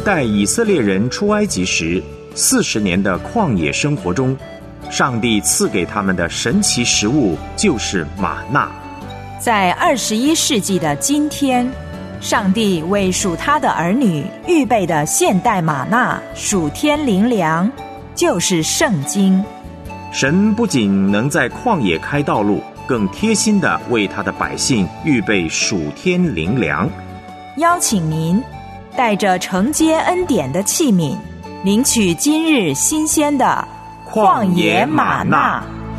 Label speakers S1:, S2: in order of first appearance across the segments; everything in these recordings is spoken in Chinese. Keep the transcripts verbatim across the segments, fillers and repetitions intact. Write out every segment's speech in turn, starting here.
S1: 带以色列人出埃及时，四十年的旷野生活中，上帝赐给他们的神奇食物就是玛纳。
S2: 在二十一世纪的今天，上帝为属他的儿女预备的现代玛纳属天灵粮，就是圣经。
S1: 神不仅能在旷野开道路，更贴心地为他的百姓预备属天灵粮。
S2: 邀请您带着承接恩典的器皿，领取今日新鲜的旷野玛纳。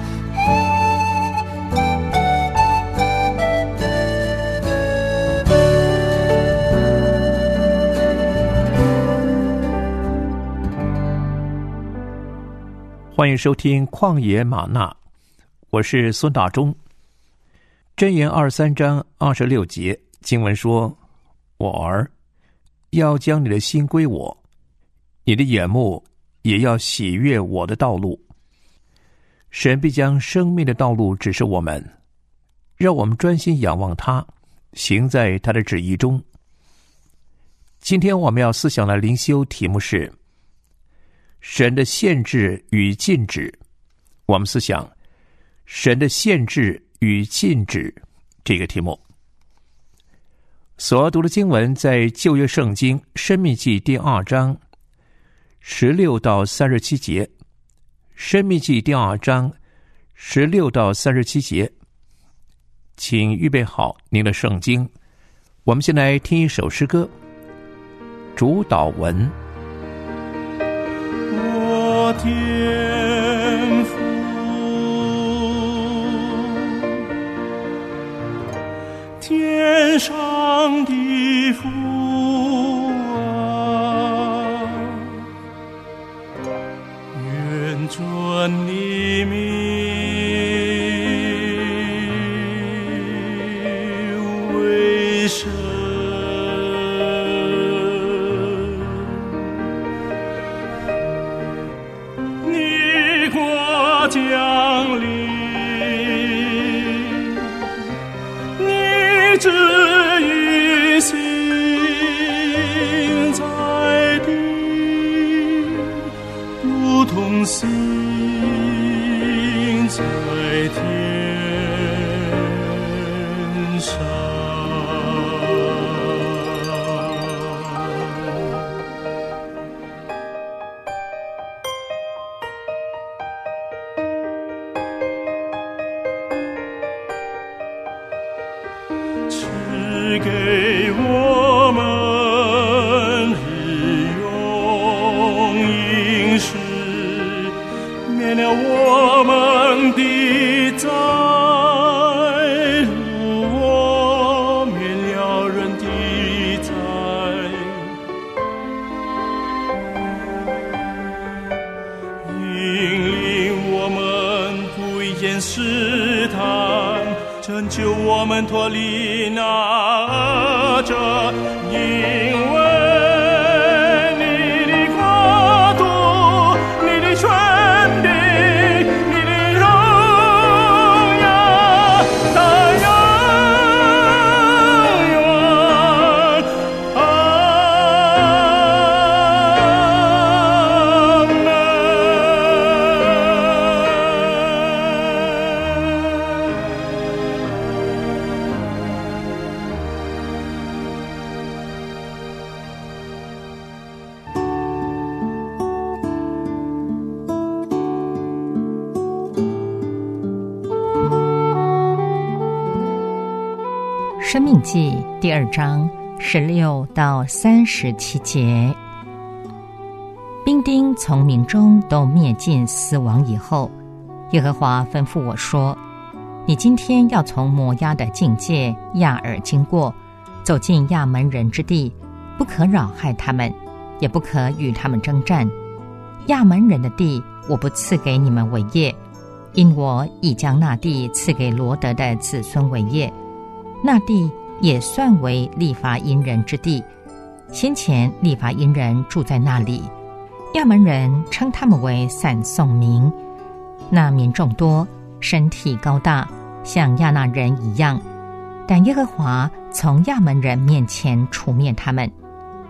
S3: 欢迎收听旷野玛纳，我是孙大中。箴言二十三章二十六节经文说：我儿，要将你的心归我，你的眼目也要喜悦我的道路。神必将生命的道路指示我们，让我们专心仰望他，行在他的旨意中。今天我们要思想的灵修题目是神的限制与禁止。我们思想神的限制与禁止这个题目。所要读的经文在旧约圣经申命记第二章十六到三十七节。申命记第二章十六到三十七节，请预备好您的圣经。我们先来听一首诗歌，主导文。
S4: 我天父，天上的父啊，愿尊你名为圣。降临，你旨意行在地，如同行在天上。赐给我们日用饮食，免了我们的债，如我免了人的债，引领我们不言试探，拯救我们脱离那恶者，因为你的国度，你的权柄，你的荣耀，到永远。阿门。
S5: 申命记第二章十六到三十七节。兵丁从民中都灭尽死亡以后，耶和华吩咐我说：你今天要从摩押的境界亚尔经过，走进亚门人之地，不可扰害他们，也不可与他们征战。亚门人的地我不赐给你们为业，因我已将那地赐给罗得的子孙为业。那地也算为利乏因人之地，先前利乏因人住在那里，亚门人称他们为散送民。那民众多，身体高大，像亚那人一样，但耶和华从亚门人面前除灭他们。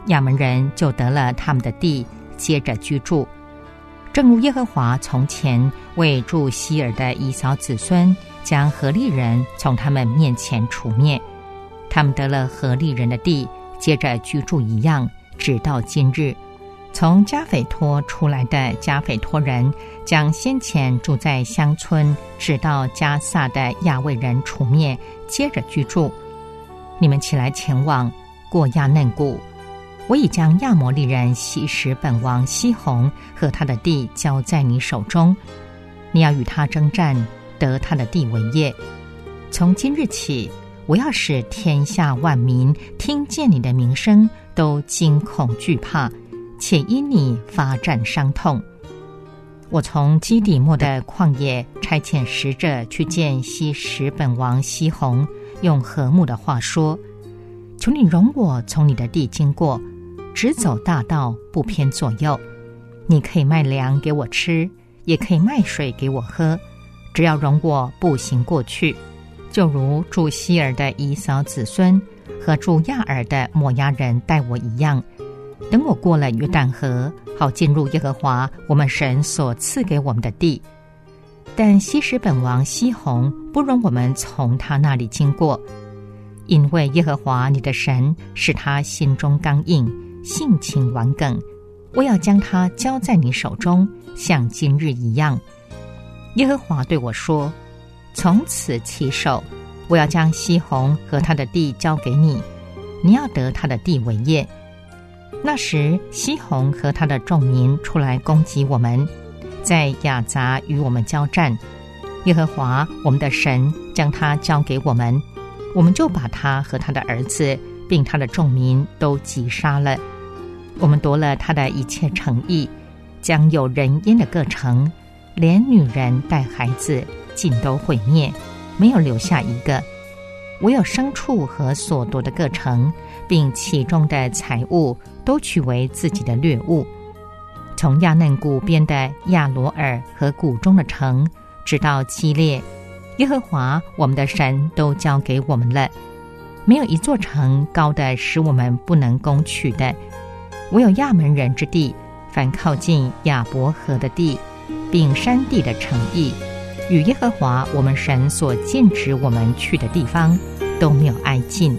S5: 亚门人就得了他们的地，接着居住。正如耶和华从前为住西珥的以扫子孙将何利人从他们面前除灭，他们得了何利人的地，接着居住一样，直到今日。从加斐托出来的加斐托人将先前住在乡村直到加萨的亚卫人除灭，接着居住。你们起来前往，过亚嫩谷。我已将亚摩利人西什本王西宏和他的地交在你手中，你要与他征战，得他的地为业。从今日起，我要使天下万民听见你的名声，都惊恐惧怕，且因你发战伤痛。我从基底末的旷野差遣使者去见西什本王西宏，用和睦的话说：求你容我从你的地经过，只走大道，不偏左右。你可以卖粮给我吃，也可以卖水给我喝，只要容我步行过去，就如住西珥的以扫子孙和住亚尔的摩押人待我一样。等我过了约旦河，好进入耶和华我们神所赐给我们的地。但西什本王西宏不容我们从他那里经过，因为耶和华你的神使他心中刚硬，性情顽梗，我要将他交在你手中，像今日一样。耶和华对我说：从此起手，我要将西宏和他的地交给你，你要得他的地为业。那时西宏和他的众民出来攻击我们，在亚杂与我们交战。耶和华我们的神将他交给我们，我们就把他和他的儿子并他的众民都击杀了。我们夺了他的一切城邑，将有人烟的各城，连女人带孩子尽都毁灭，没有留下一个。唯有牲畜和所夺的各城，并其中的财物，都取为自己的掠物。从亚嫩谷边的亚罗尔和谷中的城，直到基列，耶和华我们的神都交给我们了。没有一座城高的使我们不能攻取的，唯有亚门人之地，凡靠近亚伯河的地，并山地的城邑，与耶和华我们神所禁止我们去的地方，都没有挨近。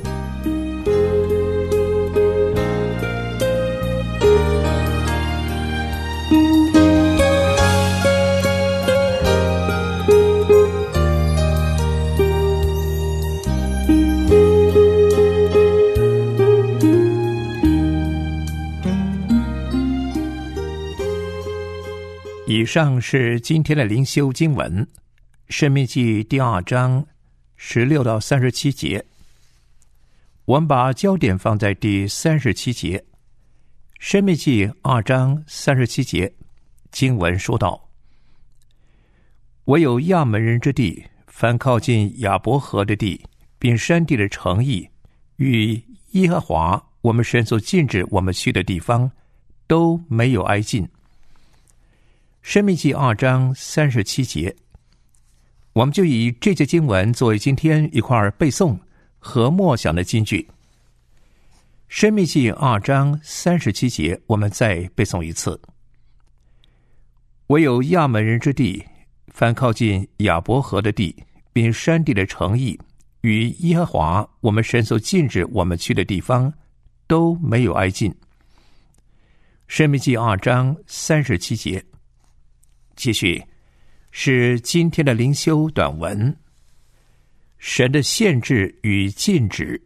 S3: 以上是今天的灵修经文，申命记第二章十六到三十七节。我们把焦点放在第三十七节。申命记二章三十七节经文说道：唯有亚门人之地，凡靠近亚伯河的地，并山地的城邑，与耶和华我们神所禁止我们去的地方，都没有挨近。申命记二章三十七节，我们就以这节经文作为今天一块背诵和默想的金句。申命记二章三十七节，我们再背诵一次：唯有亚门人之地，凡靠近亚伯河的地，并山地的城邑，与耶和华我们神所禁止我们去的地方，都没有挨近。申命记二章三十七节。继续是今天的灵修短文，神的限制与禁止。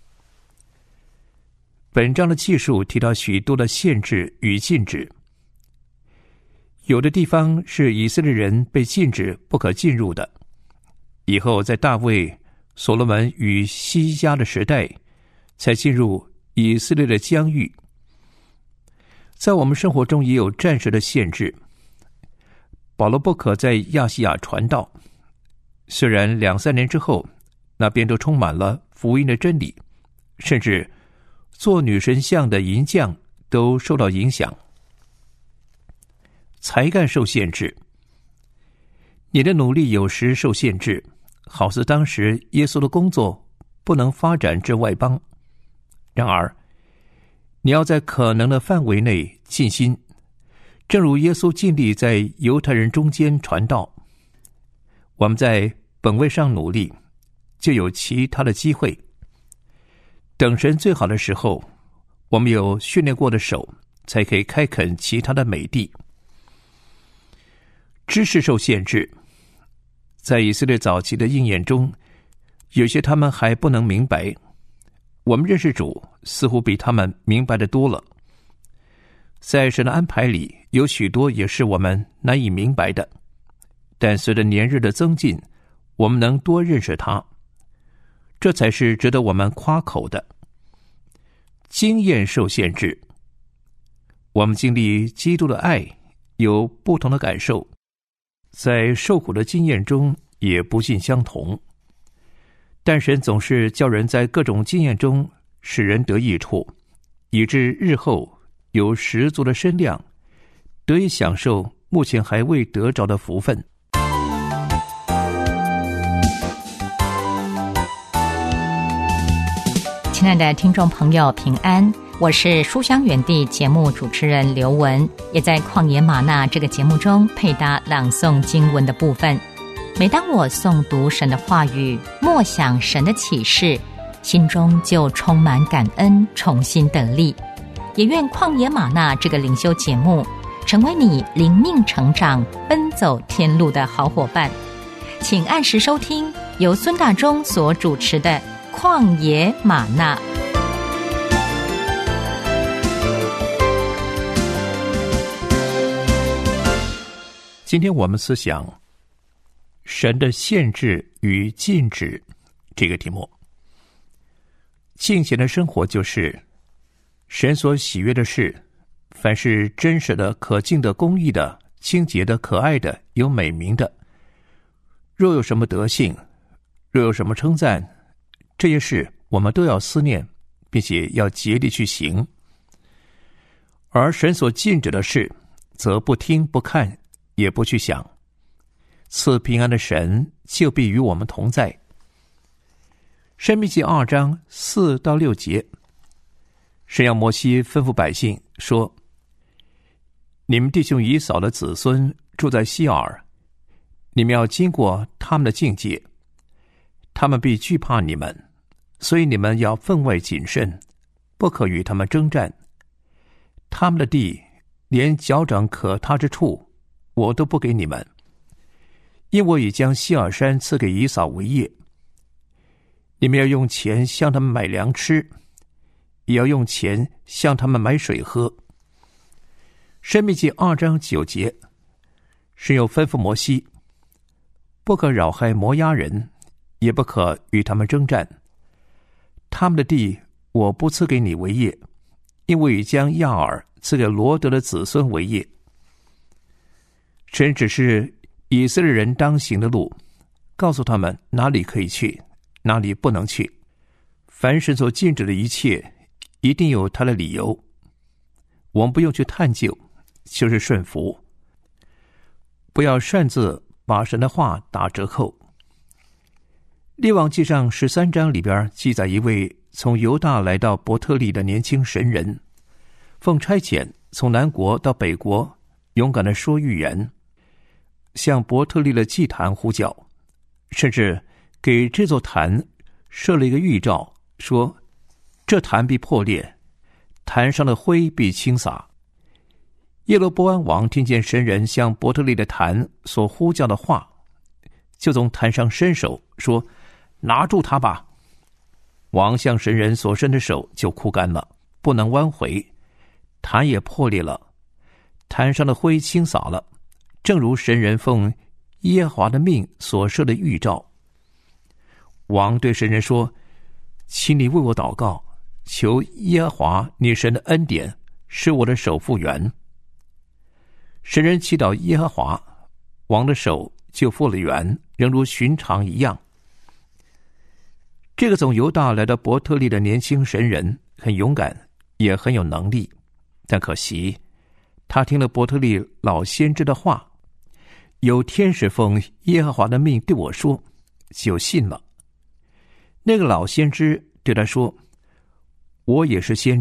S3: 本章的记述提到许多的限制与禁止，有的地方是以色列人被禁止不可进入的，以后在大卫、所罗门与西家的时代才进入以色列的疆域。在我们生活中也有暂时的限制。保罗不可在亚细亚传道，虽然两三年之后，那边都充满了福音的真理，甚至做女神像的银匠都受到影响。才干受限制，你的努力有时受限制，好似当时耶稣的工作不能发展至外邦。然而， 你要在可能的范围内尽心，正如耶稣尽力在犹太人中间传道。我们在本位上努力，就有其他的机会。等神最好的时候，我们有训练过的手，才可以开垦其他的美地。知识受限制，在以色列早期的应验中，有些他们还不能明白。我们认识主，似乎比他们明白的多了。在神的安排里，有许多也是我们难以明白的，但随着年日的增进，我们能多认识他，这才是值得我们夸口的。经验受限制，我们经历基督的爱，有不同的感受，在受苦的经验中也不尽相同。但神总是叫人在各种经验中使人得益处，以致日后有十足的身量，得以享受目前还未得着的福分。
S5: 亲爱的听众朋友，平安，我是书香园地节目主持人刘文，也在旷野吗哪这个节目中配搭朗诵经文的部分。每当我诵读神的话语，默想神的启示，心中就充满感恩，重新得力。也愿旷野吗哪这个灵修节目成为你灵命成长、奔走天路的好伙伴。请按时收听由孙大中所主持的旷野吗哪。
S3: 今天我们思想神的限制与禁止这个题目。敬虔的生活就是神所喜悦的事，凡是真实的、可敬的、公义的、清洁的、可爱的、有美名的，若有什么德性，若有什么称赞，这些事我们都要思念，并且要竭力去行。而神所禁止的事，则不听不看，也不去想。赐平安的神就必与我们同在。申命记二章四到六节，神要摩西吩咐百姓说：你们弟兄以扫的子孙住在西珥，你们要经过他们的境界，他们必惧怕你们，所以你们要分外谨慎，不可与他们征战。他们的地连脚掌可踏之处，我都不给你们，因我已将西珥山赐给以扫为业。你们要用钱向他们买粮吃，也要用钱向他们买水喝。申命记二章九节，神又吩咐摩西，不可扰害摩押人，也不可与他们征战。他们的地我不赐给你为业，因为已将亚尔赐给罗德的子孙为业。神只是以色列人当行的路，告诉他们哪里可以去，哪里不能去。凡神所禁止的一切，一定有他的理由，我们不用去探究，就是顺服。不要擅自把神的话打折扣。列王记上十三章里边记载一位从犹大来到伯特利的年轻神人，奉差遣从南国到北国，勇敢地说预言，向伯特利的祭坛呼叫，甚至给这座坛设了一个预兆，说这坛必破裂，坛上的灰必倾洒。耶罗波安王听见神人向伯特利的坛所呼叫的话，就从坛上伸手说：拿住他吧。王向神人所伸的手就枯干了，不能弯回，坛也破裂了，坛上的灰倾洒了，正如神人奉耶和华的命所设的预兆。王对神人说：请你为我祷告，求耶和华你神的恩典，使我的手复原。神人祈祷耶和华，王的手就复了原，仍如寻常一样。这个从犹大来到伯特利的年轻神人很勇敢，也很有能力，但可惜他听了伯特利老先知的话，有天使奉耶和华的命对我说，就信了。那个老先知对他说：我也是先知，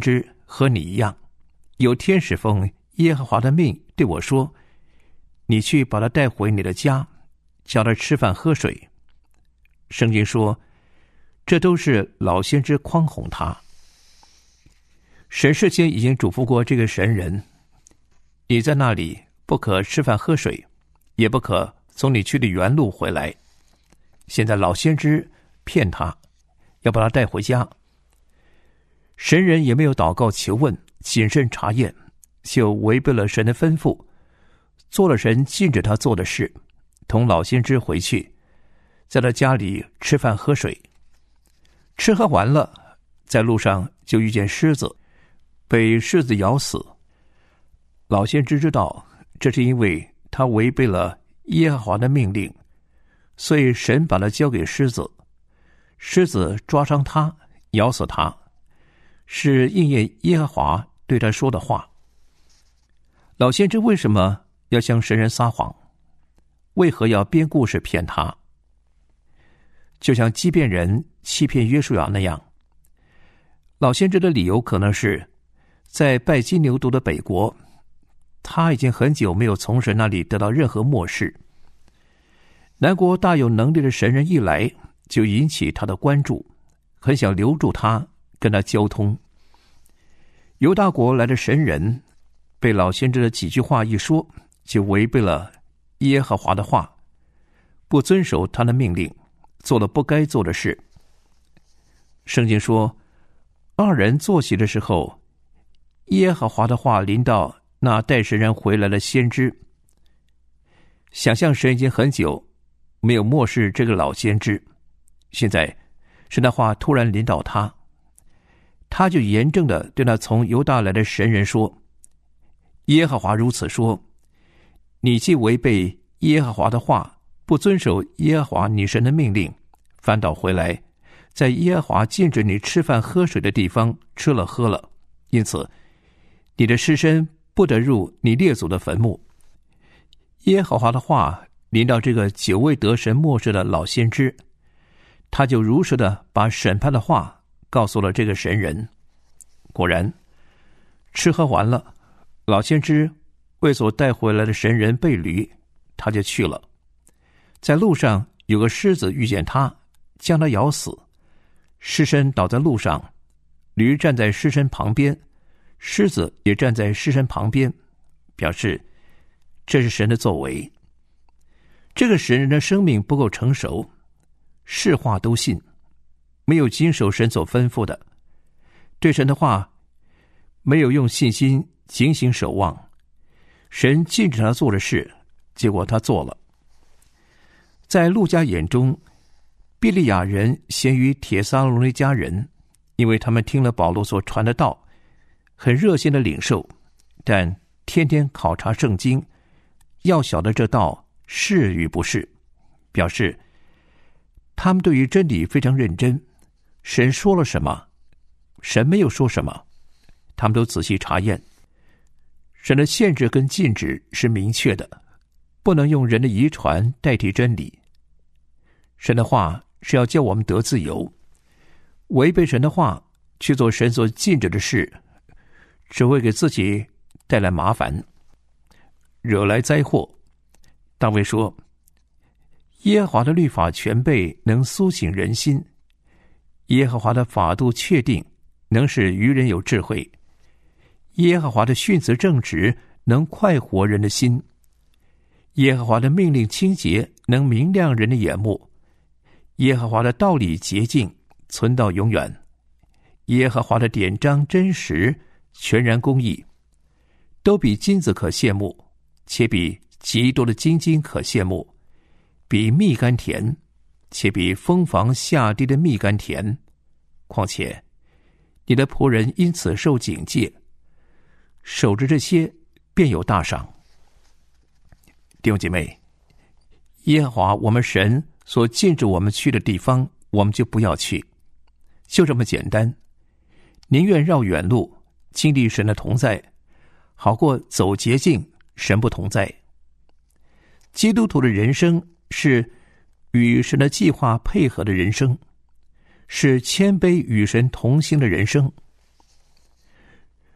S3: 和你一样，有天使奉耶和华的命对我说，你去把他带回你的家，叫他吃饭喝水。圣经说，这都是老先知诓哄他。神事先已经嘱咐过这个神人，你在那里不可吃饭喝水，也不可从你去的原路回来。现在老先知骗他，要把他带回家。神人也没有祷告求问，谨慎查验，就违背了神的吩咐，做了神禁止他做的事，同老先知回去，在他家里吃饭喝水。吃喝完了，在路上就遇见狮子，被狮子咬死。老先知知道，这是因为他违背了耶和华的命令，所以神把他交给狮子，狮子抓伤他，咬死他，是应验耶和华对他说的话。老先知为什么要向神人撒谎？为何要编故事骗他？就像畸变人欺骗约书亚那样，老先知的理由可能是，在拜金牛犊的北国，他已经很久没有从神那里得到任何默示。南国大有能力的神人一来，就引起他的关注，很想留住他，跟他交通。犹大国来的神人，被老先知的几句话一说，就违背了耶和华的话，不遵守他的命令，做了不该做的事。圣经说，二人坐席的时候，耶和华的话临到那带神人回来的先知。想象神已经很久没有漠视这个老先知，现在神的话突然临到他，他就严正地对那从犹大来的神人说，耶和华如此说，你既违背耶和华的话，不遵守耶和华你神的命令，反倒回来，在耶和华禁止你吃饭喝水的地方吃了喝了，因此你的尸身不得入你列祖的坟墓。耶和华的话临到这个久未得神默示的老先知，他就如实的把审判的话告诉了这个神人。果然，吃喝完了，老先知为所带回来的神人被驴，他就去了。在路上有个狮子遇见他，将他咬死，尸身倒在路上，驴站在尸身旁边，狮子也站在尸身旁边，表示这是神的作为。这个神人的生命不够成熟，是话都信，没有谨守神所吩咐的，对神的话没有用信心警醒守望，神禁止他做的事，结果他做了。在路加眼中，庇利亚人咸于帖撒罗尼迦人，因为他们听了保罗所传的道，很热心的领受，但天天考察圣经，要晓得这道是与不是，表示他们对于真理非常认真，神说了什么，神没有说什么，他们都仔细查验。神的限制跟禁止是明确的，不能用人的遗传代替真理。神的话是要叫我们得自由，违背神的话去做神所禁止的事，只会给自己带来麻烦，惹来灾祸。大卫说，耶和华的律法全备，能苏醒人心，耶和华的法度确定，能使愚人有智慧，耶和华的训词正直，能快活人的心，耶和华的命令清洁，能明亮人的眼目，耶和华的道理洁净，存到永远，耶和华的典章真实，全然公义，都比金子可羡慕，且比极多的金金可羡慕，比蜜甘甜，且比蜂房下滴的蜜甘甜。况且你的仆人因此受警戒，守着这些便有大赏。弟兄姐妹，耶和华我们神所禁止我们去的地方，我们就不要去，就这么简单。宁愿绕远路，经历神的同在，好过走捷径，神不同在。基督徒的人生是与神的计划配合的人生，是谦卑与神同行的人生。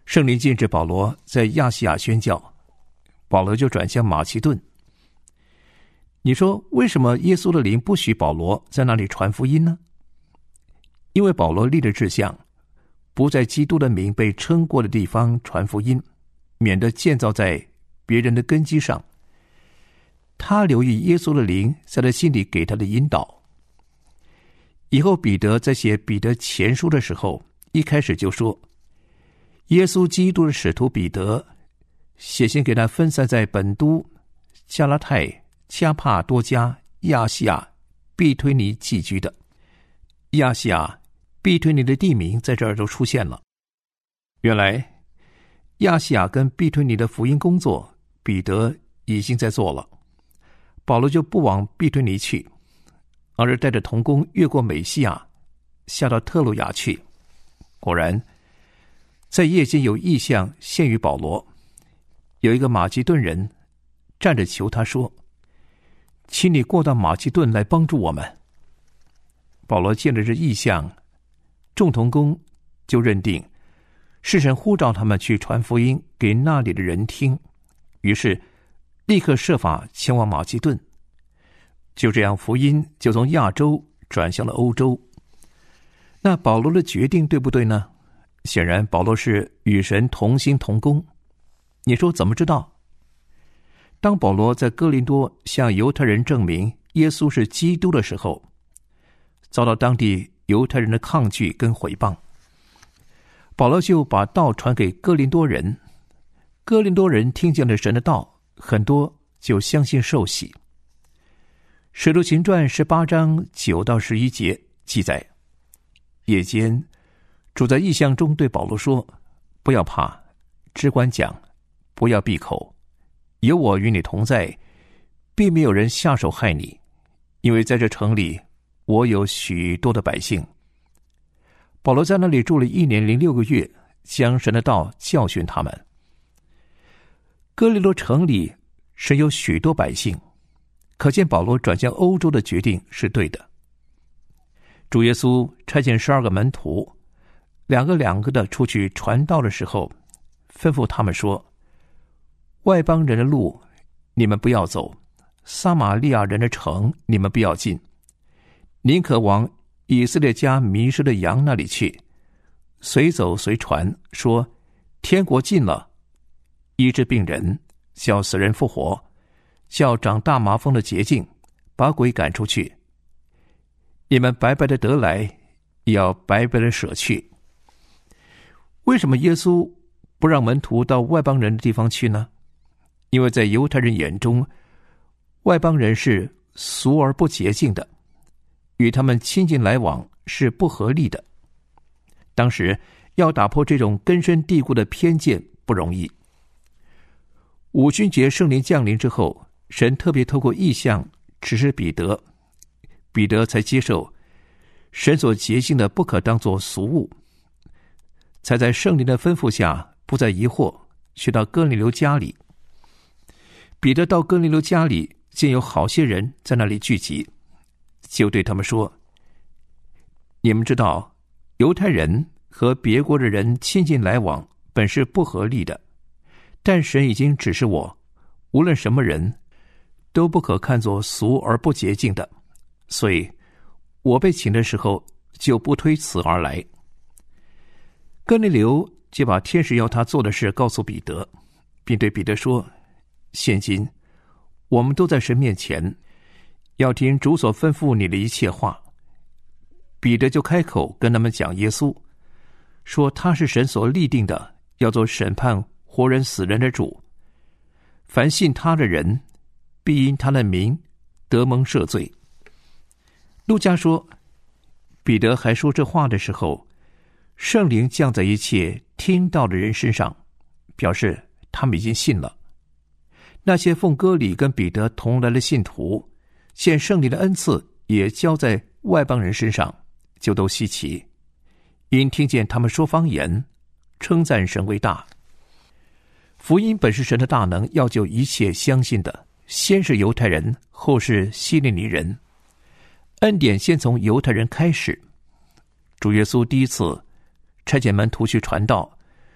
S3: 圣灵禁止保罗在亚细亚宣教，保罗就转向马其顿。你说为什么耶稣的灵不许保罗在那里传福音呢？因为保罗立了志向，不在基督的名被称过的地方传福音，免得建造在别人的根基上。他留意耶稣的灵在他心里给他的引导。以后彼得在写彼得前书的时候，一开始就说，耶稣基督的使徒彼得写信给他分散在本都、加拉太、加帕多家、亚细亚、庇推尼寄居的。亚细亚、庇推尼的地名在这儿都出现了。原来亚细亚跟庇推尼的福音工作彼得已经在做了，保罗就不往庇推尼去，而是带着同工越过美西亚，下到特鲁亚去。果然在夜间有异象现于保罗，有一个马其顿人站着求他说，请你过到马其顿来帮助我们。保罗见了这异象，众同工就认定是神呼召他们去传福音给那里的人听，于是立刻设法前往马其顿。就这样，福音就从亚洲转向了欧洲。那保罗的决定对不对呢？显然保罗是与神同心同工。你说怎么知道？当保罗在哥林多向犹太人证明耶稣是基督的时候，遭到当地犹太人的抗拒跟毁谤，保罗就把道传给哥林多人。哥林多人听见了神的道，很多就相信受洗。使徒行传十八章九到十一节记载，夜间主在异象中对保罗说，不要怕，只管讲，不要闭口，有我与你同在，并没有人下手害你，因为在这城里我有许多的百姓。保罗在那里住了一年零六个月，将神的道教训他们。哥林多城里神有许多百姓，可见保罗转向欧洲的决定是对的。主耶稣差遣十二个门徒，两个两个的出去传道的时候，吩咐他们说，外邦人的路你们不要走，撒玛利亚人的城你们不要进，宁可往以色列家迷失的羊那里去，随走随传，说天国近了，医治病人，叫死人复活，叫长大麻风的洁净，把鬼赶出去。你们白白的得来，也要白白的舍去。为什么耶稣不让门徒到外邦人的地方去呢？因为在犹太人眼中，外邦人是俗而不洁净的，与他们亲近来往是不合理的。当时要打破这种根深蒂固的偏见不容易。五旬节圣灵降临之后，神特别透过异象指示彼得，彼得才接受神所洁净的不可当作俗物，才在圣灵的吩咐下不再疑惑，去到哥尼流家里。彼得到哥尼流家里，见有好些人在那里聚集，就对他们说，你们知道犹太人和别国的人亲近来往本是不合理的，但神已经指示我，无论什么人都不可看作俗而不洁净的，所以我被请的时候就不推辞而来。哥尼流就把天使要他做的事告诉彼得，并对彼得说，现今我们都在神面前，要听主所吩咐你的一切话。彼得就开口跟他们讲耶稣，说他是神所立定的，要做审判活人死人的主，凡信他的人必因他的名得蒙赦罪。路加说，彼得还说这话的时候，圣灵降在一切听到的人身上，表示他们已经信了。那些奉割礼跟彼得同来的信徒，见圣灵的恩赐也交在外邦人身上，就都稀奇，因听见他们说方言，称赞神为大。福音本是神的大能，要救一切相信的，先是犹太人，后是希利尼人。恩典先从犹太人开始。主耶稣第一次差遣门徒去传道，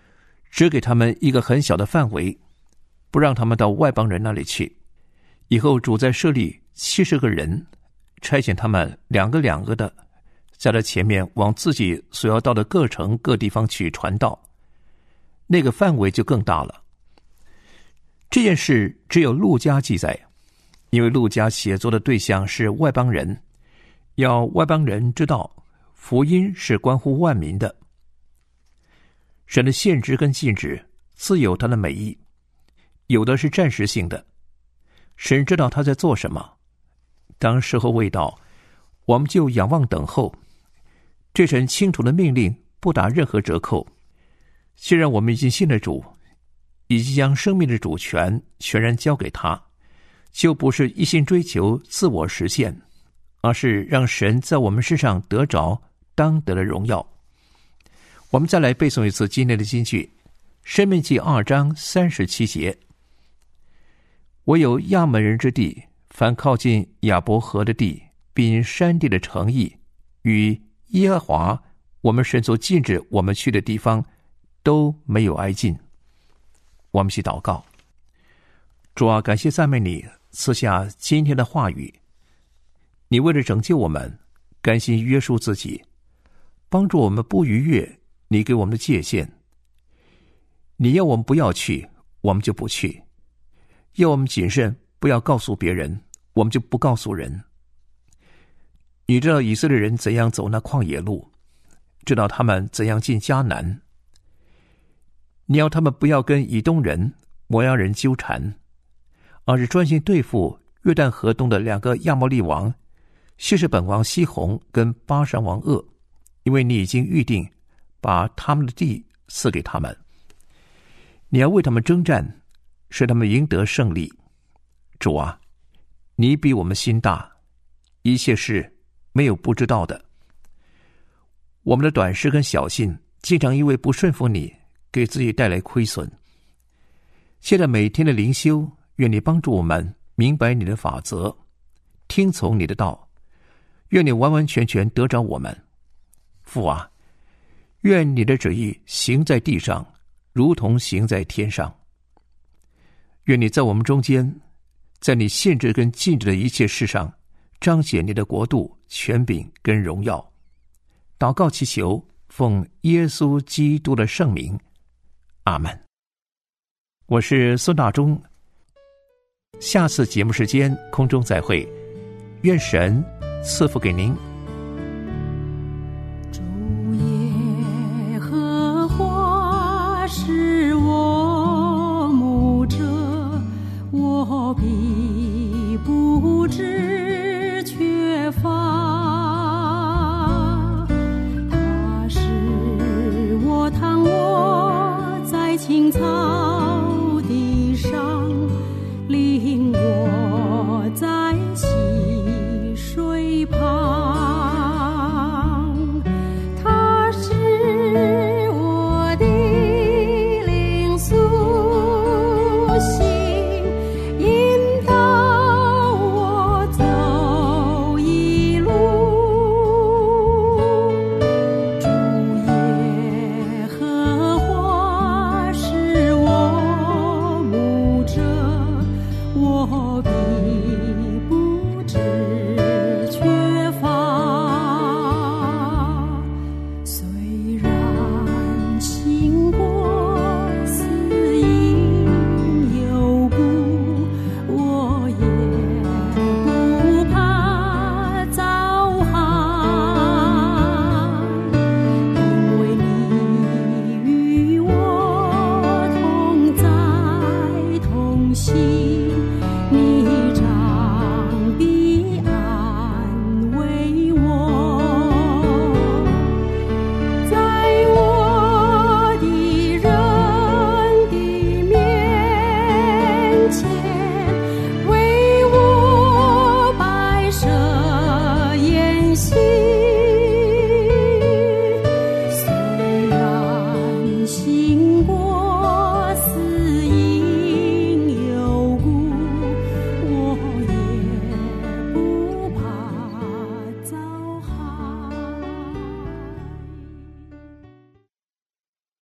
S3: 只给他们一个很小的范围，不让他们到外邦人那里去。以后主再设立七十个人，差遣他们两个两个的在这前面往自己所要到的各城各地方去传道，那个范围就更大了。这件事只有路加记载，因为路加写作的对象是外邦人，要外邦人知道福音是关乎万民的。神的限制跟禁止自有他的美意，有的是暂时性的，神知道他在做什么，当时候未到，我们就仰望等候。这神清楚的命令不打任何折扣。既然我们已经信了主，已经将生命的主权全然交给他，就不是一心追求自我实现，而是让神在我们身上得着当得的荣耀。我们再来背诵一次今天的金句，申命记二章三十七节：唯有亚门人之地，凡靠近亚伯河的地，并山地的城邑，与耶和华我们神所禁止我们去的地方，都没有挨近。我们去祷告。主啊，感谢赞美你赐下今天的话语，你为了拯救我们，甘心约束自己，帮助我们不逾越你给我们的界限。你要我们不要去，我们就不去；要我们谨慎，不要告诉别人，我们就不告诉人。你知道以色列人怎样走那旷野路，知道他们怎样进迦南。你要他们不要跟以东人、摩押人纠缠，而是专心对付约旦河东的两个亚摩利王，希实本王西宏跟巴珊王噩，因为你已经预定把他们的地赐给他们。你要为他们征战，使他们赢得胜利。主啊，你比我们心大，一切事没有不知道的。我们的短视跟小信，经常因为不顺服你，给自己带来亏损。现在每天的灵修，愿你帮助我们明白你的法则，听从你的道，愿你完完全全得着我们。父啊，愿你的旨意行在地上，如同行在天上。愿你在我们中间，在你限制跟禁止的一切事上，彰显你的国度、权柄跟荣耀。祷告祈求，奉耶稣基督的圣名，阿们。我是孙大中，下次节目时间空中再会，愿神赐福给您。